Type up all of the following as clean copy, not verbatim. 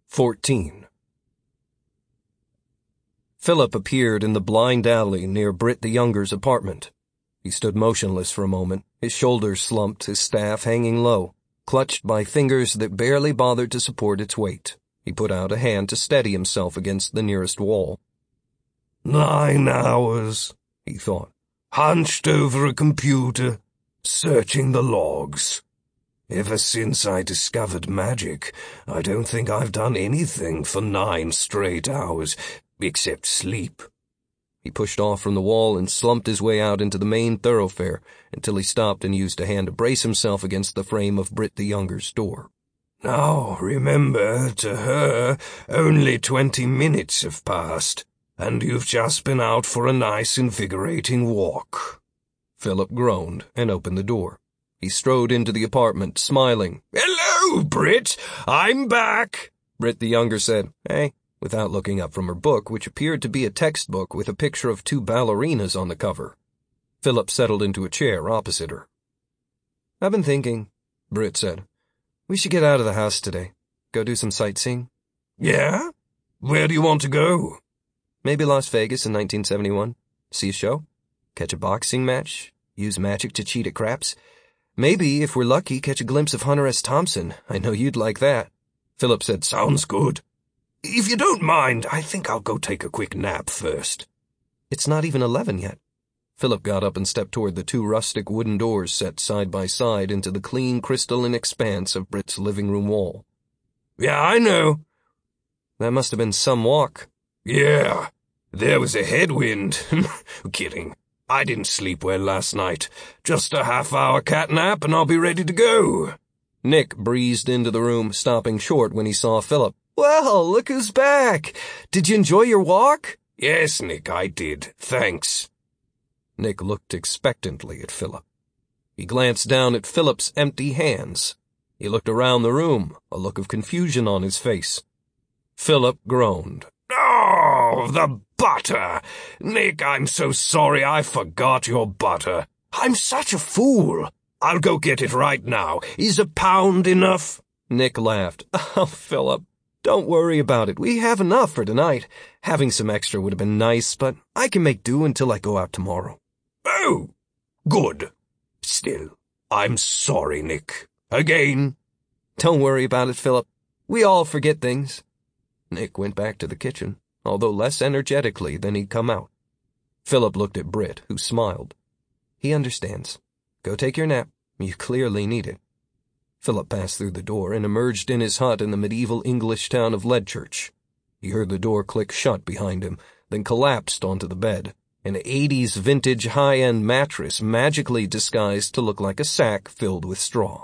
14. Philip appeared in the blind alley near Britt the Younger's apartment. He stood motionless for a moment, his shoulders slumped, his staff hanging low, clutched by fingers that barely bothered to support its weight. He put out a hand to steady himself against the nearest wall. 9 hours, he thought, hunched over a computer, searching the logs. Ever since I discovered magic, I don't think I've done anything for 9 straight hours, except sleep. He pushed off from the wall and slumped his way out into the main thoroughfare until he stopped and used a hand to brace himself against the frame of Britt the Younger's door. Now, remember, to her, only 20 minutes have passed, and you've just been out for a nice invigorating walk. Philip groaned and opened the door. He strode into the apartment, smiling. "Hello, Britt! I'm back!" Britt the Younger said, "Hey," without looking up from her book, which appeared to be a textbook with a picture of 2 ballerinas on the cover. Philip settled into a chair opposite her. "I've been thinking," Britt said. "We should get out of the house today. Go do some sightseeing." "Yeah? Where do you want to go?" "Maybe Las Vegas in 1971. See a show? Catch a boxing match? Use magic to cheat at craps? Maybe, if we're lucky, catch a glimpse of Hunter S. Thompson. I know you'd like that." Philip said, "Sounds good. If you don't mind, I think I'll go take a quick nap first." "It's not even 11 yet." Philip got up and stepped toward the 2 rustic wooden doors set side by side into the clean crystalline expanse of Britt's living room wall. "Yeah, I know." "That must have been some walk." "Yeah, there was a headwind." Kidding. I didn't sleep well last night. Just a half-hour cat nap and I'll be ready to go. Nick breezed into the room, stopping short when he saw Philip. "Well, look who's back. Did you enjoy your walk?" "Yes, Nick, I did. Thanks." Nick looked expectantly at Philip. He glanced down at Philip's empty hands. He looked around the room, a look of confusion on his face. Philip groaned. "Oh, the butter! Nick, I'm so sorry I forgot your butter. I'm such a fool. I'll go get it right now. Is a pound enough?" Nick laughed. "Oh, Philip, don't worry about it. We have enough for tonight. Having some extra would have been nice, but I can make do until I go out tomorrow." "Oh, good. Still, I'm sorry, Nick. Again." "Don't worry about it, Philip. We all forget things." Nick went back to the kitchen, although less energetically than he'd come out. Philip looked at Britt, who smiled. "He understands. Go take your nap. You clearly need it." Philip passed through the door and emerged in his hut in the medieval English town of Leadchurch. He heard the door click shut behind him, then collapsed onto the bed, an 80s vintage high-end mattress magically disguised to look like a sack filled with straw.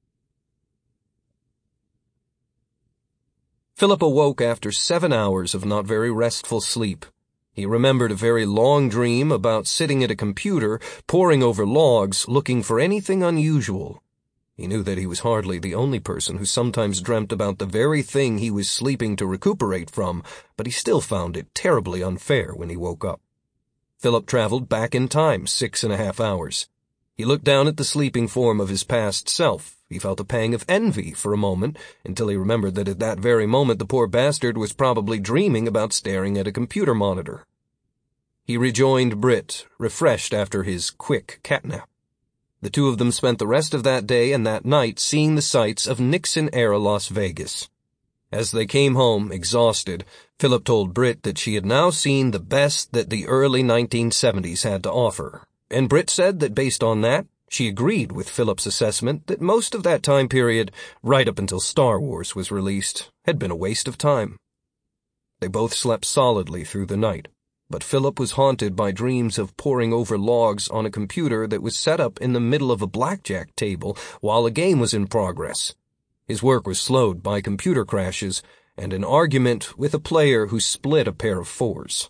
Philip awoke after 7 hours of not very restful sleep. He remembered a very long dream about sitting at a computer, poring over logs, looking for anything unusual. He knew that he was hardly the only person who sometimes dreamt about the very thing he was sleeping to recuperate from, but he still found it terribly unfair when he woke up. Philip traveled back in time 6.5 hours. He looked down at the sleeping form of his past self. He felt a pang of envy for a moment, until he remembered that at that very moment the poor bastard was probably dreaming about staring at a computer monitor. He rejoined Britt, refreshed after his quick catnap. The 2 of them spent the rest of that day and that night seeing the sights of Nixon-era Las Vegas. As they came home, exhausted, Philip told Britt that she had now seen the best that the early 1970s had to offer, and Britt said that based on that, she agreed with Philip's assessment that most of that time period, right up until Star Wars was released, had been a waste of time. They both slept solidly through the night, but Philip was haunted by dreams of poring over logs on a computer that was set up in the middle of a blackjack table while a game was in progress. His work was slowed by computer crashes and an argument with a player who split a pair of 4s.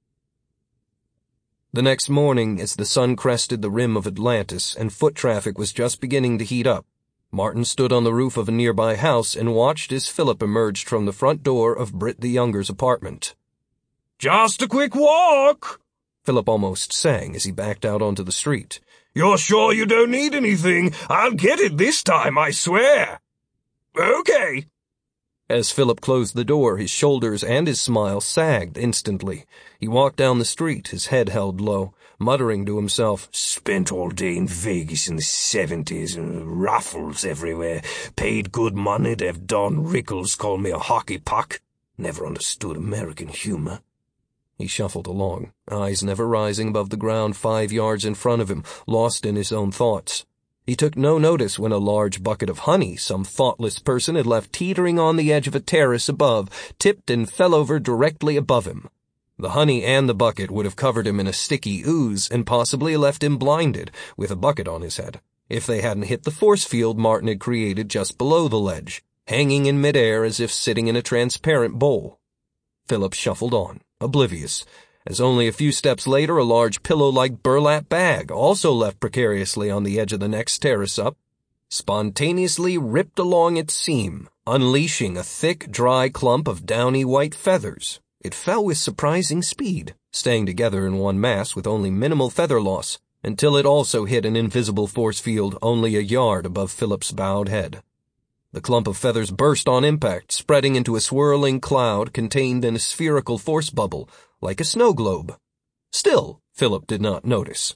The next morning, as the sun crested the rim of Atlantis and foot traffic was just beginning to heat up, Martin stood on the roof of a nearby house and watched as Philip emerged from the front door of Britt the Younger's apartment. "Just a quick walk," Philip almost sang as he backed out onto the street. "You're sure you don't need anything? I'll get it this time, I swear." "Okay." As Philip closed the door, his shoulders and his smile sagged instantly. He walked down the street, his head held low, muttering to himself, "Spent all day in Vegas in the 70s, and raffles everywhere. Paid good money to have Don Rickles call me a hockey puck. Never understood American humor." He shuffled along, eyes never rising above the ground 5 yards in front of him, lost in his own thoughts. He took no notice when a large bucket of honey some thoughtless person had left teetering on the edge of a terrace above tipped and fell over directly above him. The honey and the bucket would have covered him in a sticky ooze and possibly left him blinded, with a bucket on his head, if they hadn't hit the force field Martin had created just below the ledge, hanging in midair as if sitting in a transparent bowl. Philip shuffled on, oblivious, as only a few steps later a large pillow-like burlap bag, also left precariously on the edge of the next terrace up, spontaneously ripped along its seam, unleashing a thick, dry clump of downy white feathers. It fell with surprising speed, staying together in one mass with only minimal feather loss, until it also hit an invisible force field only a yard above Philip's bowed head. The clump of feathers burst on impact, spreading into a swirling cloud contained in a spherical force bubble, like a snow globe. Still, Philip did not notice.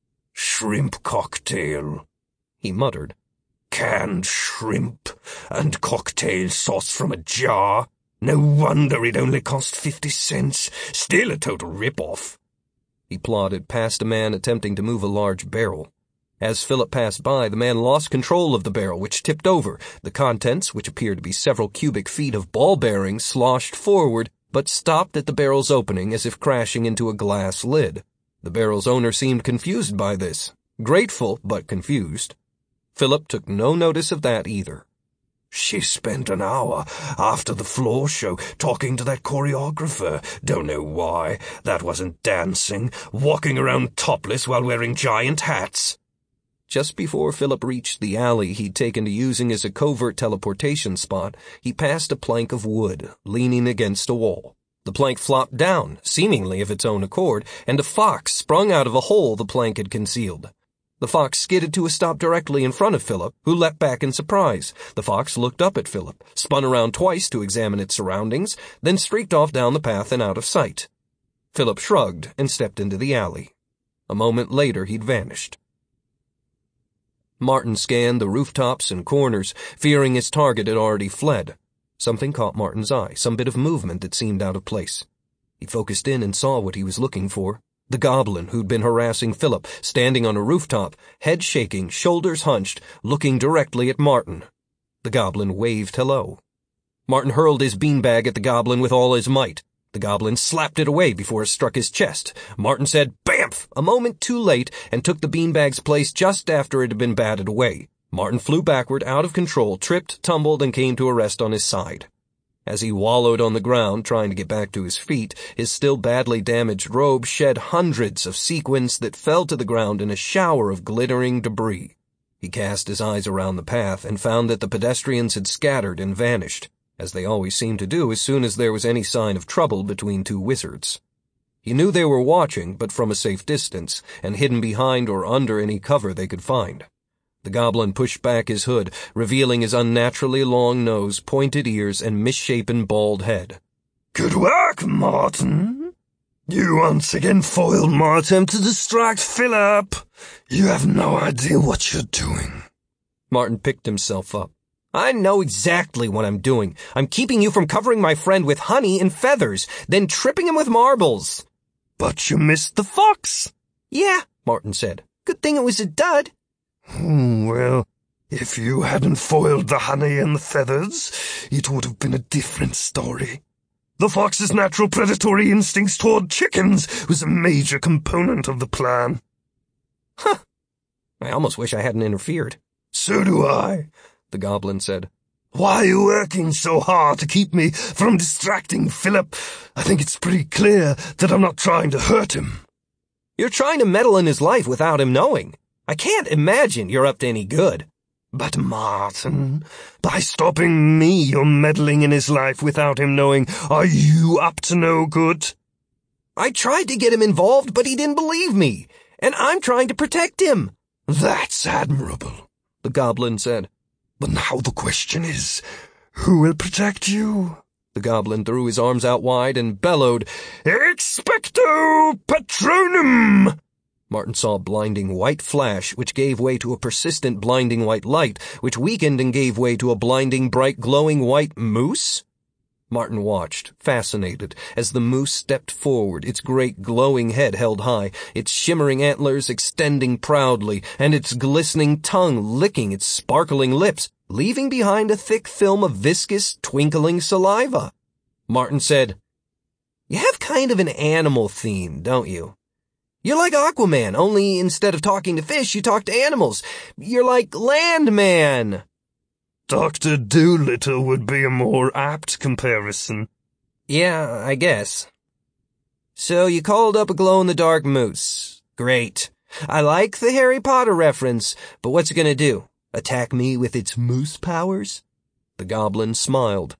"Shrimp cocktail," he muttered. "Canned shrimp and cocktail sauce from a jar. No wonder it only cost 50 cents. Still a total rip-off." He plodded past a man attempting to move a large barrel. As Philip passed by, the man lost control of the barrel, which tipped over. The contents, which appeared to be several cubic feet of ball bearings, sloshed forward, but stopped at the barrel's opening as if crashing into a glass lid. The barrel's owner seemed confused by this. Grateful, but confused. Philip took no notice of that either. "She spent an hour after the floor show talking to that choreographer. Don't know why. That wasn't dancing. Walking around topless while wearing giant hats." Just before Philip reached the alley he'd taken to using as a covert teleportation spot, he passed a plank of wood, leaning against a wall. The plank flopped down, seemingly of its own accord, and a fox sprung out of a hole the plank had concealed. The fox skidded to a stop directly in front of Philip, who leapt back in surprise. The fox looked up at Philip, spun around twice to examine its surroundings, then streaked off down the path and out of sight. Philip shrugged and stepped into the alley. A moment later he'd vanished. Martin scanned the rooftops and corners, fearing his target had already fled. Something caught Martin's eye, some bit of movement that seemed out of place. He focused in and saw what he was looking for. The goblin who'd been harassing Philip, standing on a rooftop, head shaking, shoulders hunched, looking directly at Martin. The goblin waved hello. Martin hurled his beanbag at the goblin with all his might. The goblin slapped it away before it struck his chest. Martin said, "Bamf!" a moment too late and took the beanbag's place just after it had been batted away. Martin flew backward, out of control, tripped, tumbled, and came to a rest on his side. As he wallowed on the ground, trying to get back to his feet, his still badly damaged robe shed hundreds of sequins that fell to the ground in a shower of glittering debris. He cast his eyes around the path and found that the pedestrians had scattered and vanished, as they always seemed to do as soon as there was any sign of trouble between two wizards. He knew they were watching, but from a safe distance, and hidden behind or under any cover they could find. The goblin pushed back his hood, revealing his unnaturally long nose, pointed ears, and misshapen bald head. "Good work, Martin. You once again foiled my attempt to distract Philip. You have no idea what you're doing." Martin picked himself up. "I know exactly what I'm doing. I'm keeping you from covering my friend with honey and feathers, then tripping him with marbles." "But you missed the fox." "Yeah," Martin said. "Good thing it was a dud." Well, if you hadn't foiled the honey and the feathers, it would have been a different story. The fox's natural predatory instincts toward chickens was a major component of the plan." "Huh. I almost wish I hadn't interfered." "So do I," the goblin said. "Why are you working so hard to keep me from distracting Philip? I think it's pretty clear that I'm not trying to hurt him." "You're trying to meddle in his life without him knowing. I can't imagine you're up to any good." "But Martin, by stopping me, you're meddling in his life without him knowing. Are you up to no good?" "I tried to get him involved, but he didn't believe me, and I'm trying to protect him." "That's admirable," the goblin said. "But now the question is, Who will protect you? The goblin threw his arms out wide and bellowed, Expecto Patronum! Martin saw a blinding white flash, which gave way to a persistent blinding white light, which weakened and gave way to a blinding, bright, glowing white moose? Martin watched, fascinated, as the moose stepped forward, its great glowing head held high, its shimmering antlers extending proudly, and its glistening tongue licking its sparkling lips, leaving behind a thick film of viscous, twinkling saliva. Martin said, "You have kind of an animal theme, don't you? You're like Aquaman, only instead of talking to fish, you talk to animals. You're like Landman." Dr. Dolittle would be a more apt comparison. Yeah, I guess. So you called up a glow-in-the-dark moose. Great. I like the Harry Potter reference, but what's it gonna do? Attack me with its moose powers? The goblin smiled.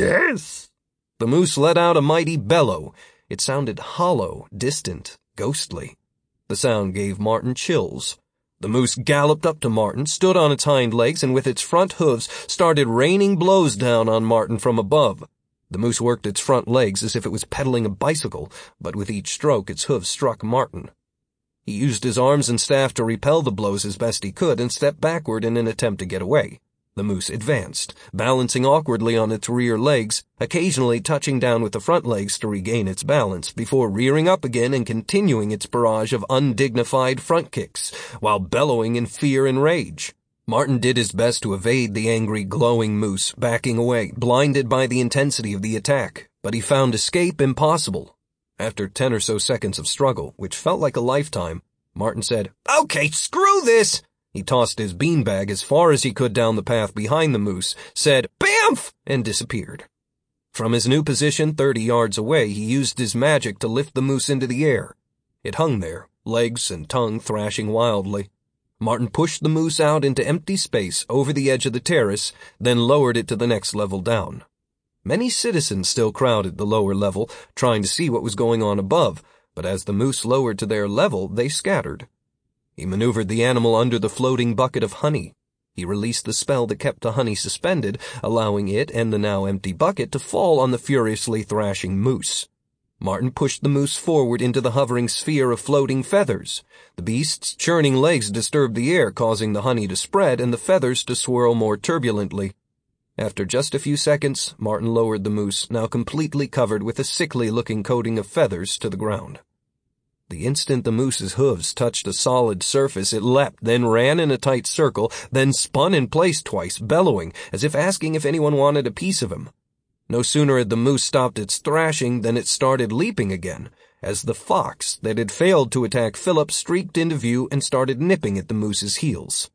Yes. The moose let out a mighty bellow. It sounded hollow, distant, ghostly. The sound gave Martin chills. The moose galloped up to Martin, stood on its hind legs, and with its front hooves started raining blows down on Martin from above. The moose worked its front legs as if it was pedaling a bicycle, but with each stroke its hooves struck Martin. He used his arms and staff to repel the blows as best he could and stepped backward in an attempt to get away. The moose advanced, balancing awkwardly on its rear legs, occasionally touching down with the front legs to regain its balance, before rearing up again and continuing its barrage of undignified front kicks, while bellowing in fear and rage. Martin did his best to evade the angry, glowing moose, backing away, blinded by the intensity of the attack, but he found escape impossible. After 10 or so seconds of struggle, which felt like a lifetime, Martin said, "Okay, screw this!" He tossed his beanbag as far as he could down the path behind the moose, said, "Bamf!" and disappeared. From his new position 30 yards away, he used his magic to lift the moose into the air. It hung there, legs and tongue thrashing wildly. Martin pushed the moose out into empty space over the edge of the terrace, then lowered it to the next level down. Many citizens still crowded the lower level, trying to see what was going on above, but as the moose lowered to their level, they scattered. He maneuvered the animal under the floating bucket of honey. He released the spell that kept the honey suspended, allowing it and the now empty bucket to fall on the furiously thrashing moose. Martin pushed the moose forward into the hovering sphere of floating feathers. The beast's churning legs disturbed the air, causing the honey to spread and the feathers to swirl more turbulently. After just a few seconds, Martin lowered the moose, now completely covered with a sickly-looking coating of feathers, to the ground. The instant the moose's hooves touched a solid surface, it leapt, then ran in a tight circle, then spun in place twice, bellowing, as if asking if anyone wanted a piece of him. No sooner had the moose stopped its thrashing than it started leaping again, as the fox that had failed to attack Philip streaked into view and started nipping at the moose's heels.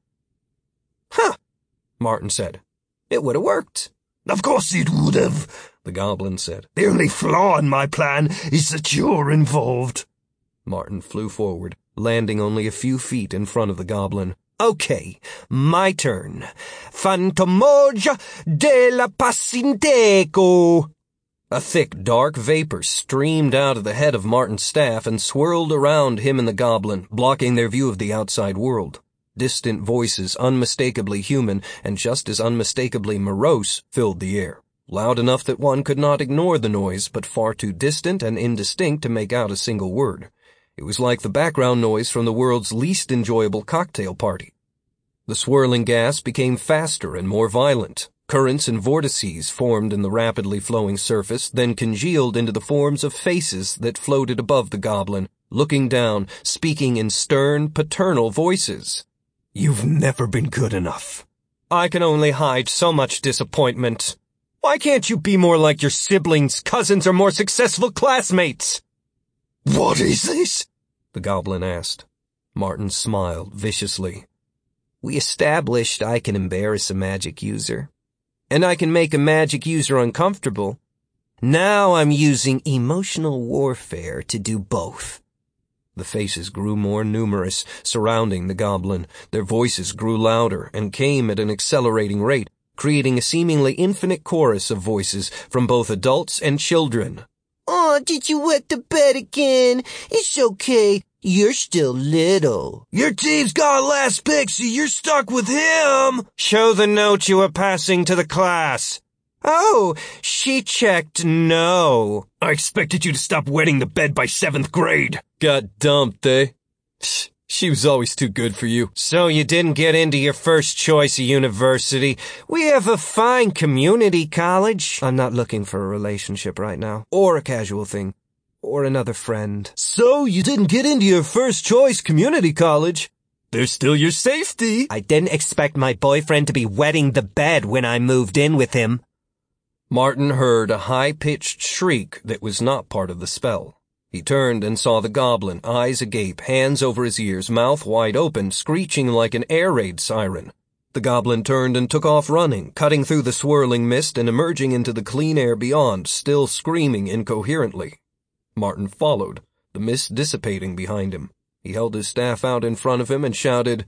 "Huh," Martin said. "It would have worked." Of course it would have, the goblin said. The only flaw in my plan is that you're involved. Martin flew forward, landing only a few feet in front of the goblin. "Okay, my turn. Phantomoja de la Pacinteco." A thick, dark vapor streamed out of the head of Martin's staff and swirled around him and the goblin, blocking their view of the outside world. Distant voices, unmistakably human and just as unmistakably morose, filled the air. Loud enough that one could not ignore the noise, but far too distant and indistinct to make out a single word. It was like the background noise from the world's least enjoyable cocktail party. The swirling gas became faster and more violent. Currents and vortices formed in the rapidly flowing surface, then congealed into the forms of faces that floated above the goblin, looking down, speaking in stern, paternal voices. "You've never been good enough." "I can only hide so much disappointment. Why can't you be more like your siblings, cousins, or more successful classmates?" "What is this?" the goblin asked. Martin smiled viciously. "We established I can embarrass a magic user. And I can make a magic user uncomfortable. Now I'm using emotional warfare to do both." The faces grew more numerous, surrounding the goblin. Their voices grew louder and came at an accelerating rate, creating a seemingly infinite chorus of voices from both adults and children. "Oh, did you wet the bed again? It's okay. You're still little." "Your team's got last pick, so you're stuck with him." "Show the note you were passing to the class." Oh, she checked no. I expected you to stop wetting the bed by 7th grade. Got dumped, eh? She was always too good for you. So you didn't get into your first choice university. We have a fine community college. I'm not looking for a relationship right now. Or a casual thing. Or another friend. So you didn't get into your first choice community college? There's still your safety. I didn't expect my boyfriend to be wetting the bed when I moved in with him. Martin heard a high-pitched shriek that was not part of the spell. He turned and saw the goblin, eyes agape, hands over his ears, mouth wide open, screeching like an air raid siren. The goblin turned and took off running, cutting through the swirling mist and emerging into the clean air beyond, still screaming incoherently. Martin followed, the mist dissipating behind him. He held his staff out in front of him and shouted,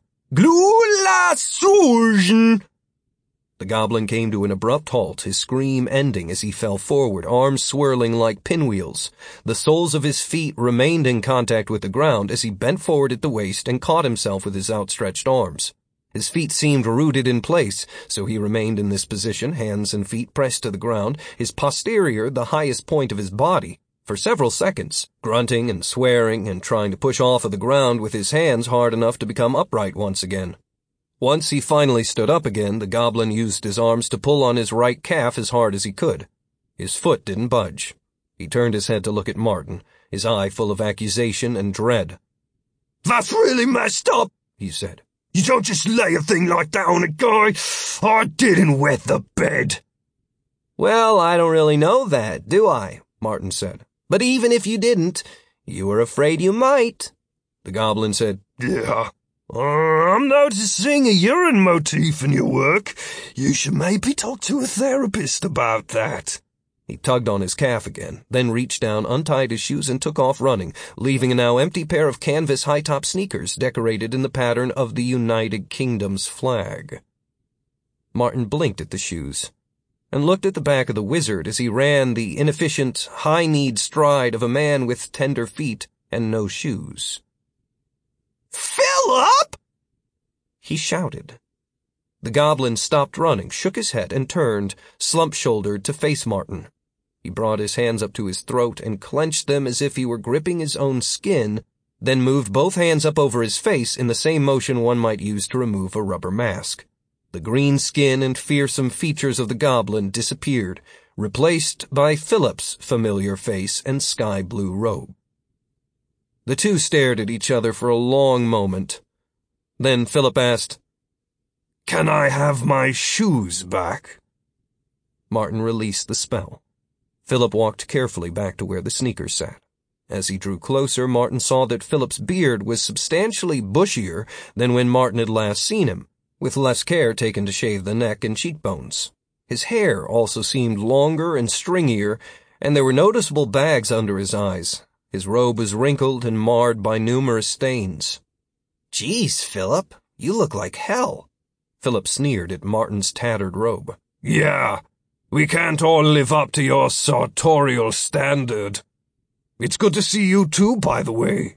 "Glula Surgeon!" The goblin came to an abrupt halt, his scream ending as he fell forward, arms swirling like pinwheels. The soles of his feet remained in contact with the ground as he bent forward at the waist and caught himself with his outstretched arms. His feet seemed rooted in place, so he remained in this position, hands and feet pressed to the ground, his posterior the highest point of his body, for several seconds, grunting and swearing and trying to push off of the ground with his hands hard enough to become upright once again. Once he finally stood up again, the goblin used his arms to pull on his right calf as hard as he could. His foot didn't budge. He turned his head to look at Martin, his eye full of accusation and dread. "That's really messed up," he said. "You don't just lay a thing like that on a guy. I didn't wet the bed." "Well, I don't really know that, do I?" Martin said. "But even if you didn't, you were afraid you might." The goblin said, "Yeah. I'm noticing a urine motif in your work. You should maybe talk to a therapist about that." He tugged on his calf again, then reached down, untied his shoes, and took off running, leaving a now empty pair of canvas high-top sneakers decorated in the pattern of the United Kingdom's flag. Martin blinked at the shoes and looked at the back of the wizard as he ran the inefficient, high-kneed stride of a man with tender feet and no shoes. "Philip!" he shouted. The goblin stopped running, shook his head, and turned, slump-shouldered, to face Martin. He brought his hands up to his throat and clenched them as if he were gripping his own skin, then moved both hands up over his face in the same motion one might use to remove a rubber mask. The green skin and fearsome features of the goblin disappeared, replaced by Philip's familiar face and sky-blue robe. The two stared at each other for a long moment. Then Philip asked, "Can I have my shoes back?" Martin released the spell. Philip walked carefully back to where the sneakers sat. As he drew closer, Martin saw that Philip's beard was substantially bushier than when Martin had last seen him, with less care taken to shave the neck and cheekbones. His hair also seemed longer and stringier, and there were noticeable bags under his eyes. His robe was wrinkled and marred by numerous stains. "Geez, Philip, you look like hell." Philip sneered at Martin's tattered robe. "Yeah, we can't all live up to your sartorial standard. It's good to see you too, by the way."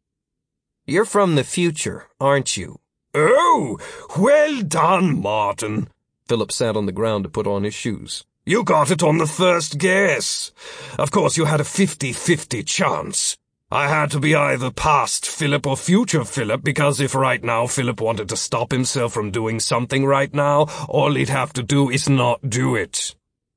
"You're from the future, aren't you?" "Oh, well done, Martin." Philip sat on the ground to put on his shoes. "You got it on the first guess. Of course, you had a 50-50 chance. I had to be either past Philip or future Philip, because if right now Philip wanted to stop himself from doing something right now, all he'd have to do is not do it."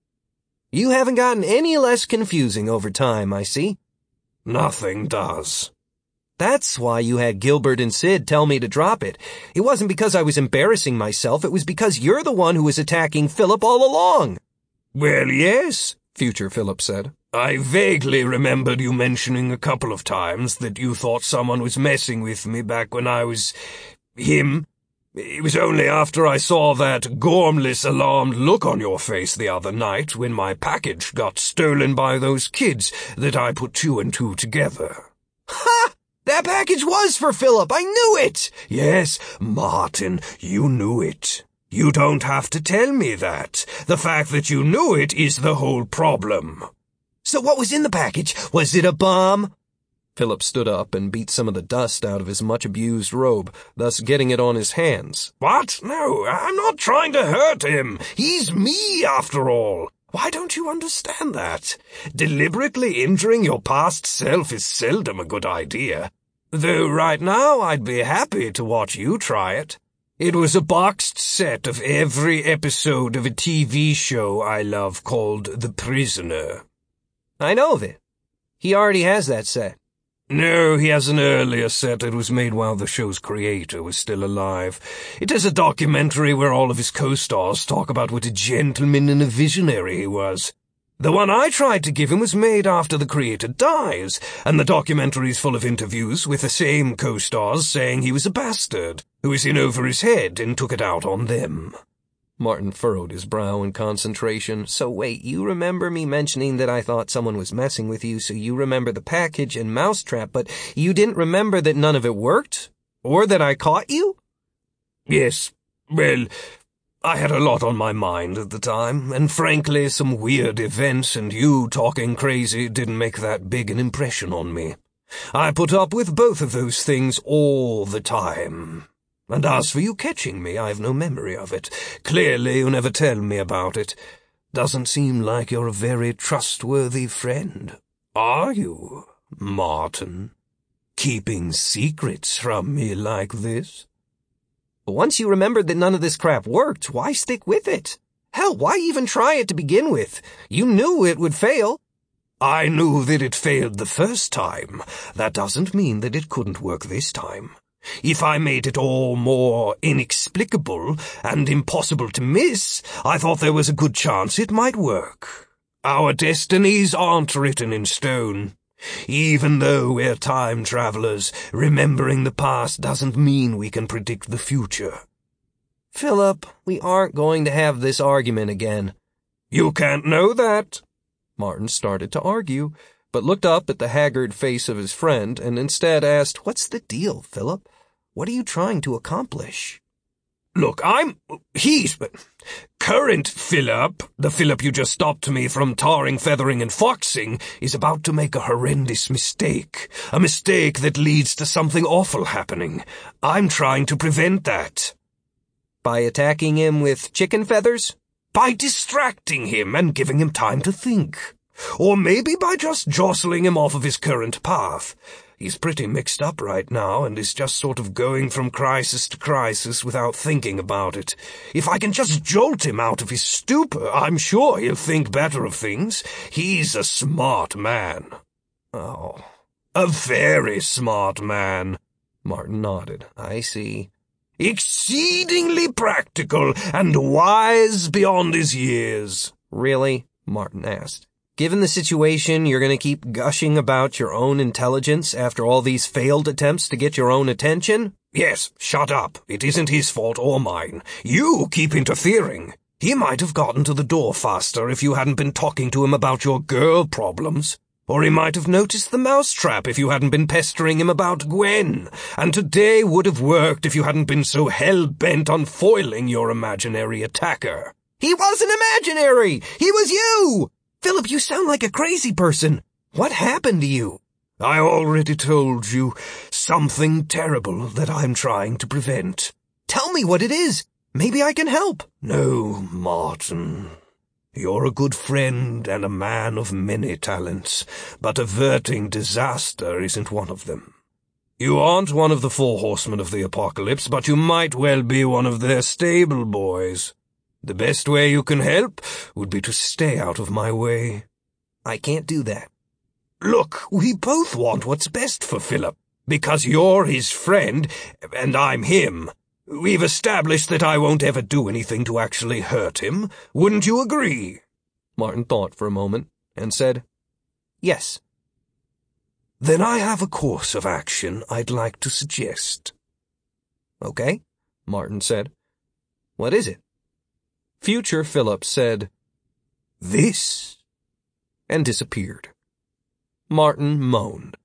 "You haven't gotten any less confusing over time, I see." "Nothing does." "That's why you had Gilbert and Sid tell me to drop it. It wasn't because I was embarrassing myself, it was because you're the one who was attacking Philip all along." "Well, yes," future Philip said. "I vaguely remembered you mentioning a couple of times that you thought someone was messing with me back when I was him. It was only after I saw that gormless, alarmed look on your face the other night when my package got stolen by those kids that I put two and two together." "Ha! That package was for Philip! I knew it!" "Yes, Martin, you knew it. You don't have to tell me that. The fact that you knew it is the whole problem." "So what was in the package? Was it a bomb?" Philip stood up and beat some of the dust out of his much-abused robe, thus getting it on his hands. What? No, I'm not trying to hurt him. He's me, after all. Why don't you understand that? Deliberately injuring your past self is seldom a good idea. Though right now I'd be happy to watch you try it. It was a boxed set of every episode of a TV show I love called The Prisoner. I know of it. He already has that set. No, he has an earlier set that was made while the show's creator was still alive. It is a documentary where all of his co-stars talk about what a gentleman and a visionary he was. The one I tried to give him was made after the creator dies, and the documentary's full of interviews with the same co-stars saying he was a bastard, who was in over his head and took it out on them. Martin furrowed his brow in concentration. So wait, you remember me mentioning that I thought someone was messing with you, so you remember the package and mousetrap, but you didn't remember that none of it worked? Or that I caught you? Yes, well, I had a lot on my mind at the time, and frankly, some weird events and you talking crazy didn't make that big an impression on me. I put up with both of those things all the time. And as for you catching me, I have no memory of it. Clearly, you never tell me about it. Doesn't seem like you're a very trustworthy friend. Are you, Martin? Keeping secrets from me like this? But once you remembered that none of this crap worked, why stick with it? Hell, why even try it to begin with? You knew it would fail. I knew that it failed the first time. That doesn't mean that it couldn't work this time. If I made it all more inexplicable and impossible to miss, I thought there was a good chance it might work. Our destinies aren't written in stone. Even though we're time travelers, remembering the past doesn't mean we can predict the future. Philip, we aren't going to have this argument again. You can't know that. Martin started to argue, but looked up at the haggard face of his friend and instead asked, What's the deal, Philip? What are you trying to accomplish? Look, he's current Philip, the Philip you just stopped me from tarring, feathering, and foxing, is about to make a horrendous mistake. A mistake that leads to something awful happening. I'm trying to prevent that. By attacking him with chicken feathers? By distracting him and giving him time to think. Or maybe by just jostling him off of his current path. He's pretty mixed up right now and is just sort of going from crisis to crisis without thinking about it. If I can just jolt him out of his stupor, I'm sure he'll think better of things. He's a smart man. Oh, a very smart man. Martin nodded. I see. Exceedingly practical and wise beyond his years. Really? Martin asked. Given the situation, you're going to keep gushing about your own intelligence after all these failed attempts to get your own attention? Yes, shut up. It isn't his fault or mine. You keep interfering. He might have gotten to the door faster if you hadn't been talking to him about your girl problems. Or he might have noticed the mousetrap if you hadn't been pestering him about Gwen. And today would have worked if you hadn't been so hell-bent on foiling your imaginary attacker. He wasn't imaginary! He was you! Philip, you sound like a crazy person. What happened to you? I already told you. Something terrible that I'm trying to prevent. Tell me what it is. Maybe I can help. No, Martin. You're a good friend and a man of many talents, but averting disaster isn't one of them. You aren't one of the 4 horsemen of the apocalypse, but you might well be one of their stable boys. The best way you can help would be to stay out of my way. I can't do that. Look, we both want what's best for Philip, because you're his friend, and I'm him. We've established that I won't ever do anything to actually hurt him. Wouldn't you agree? Martin thought for a moment, and said, Yes. Then I have a course of action I'd like to suggest. Okay, Martin said. What is it? Future Philip said, This, and disappeared. Martin moaned.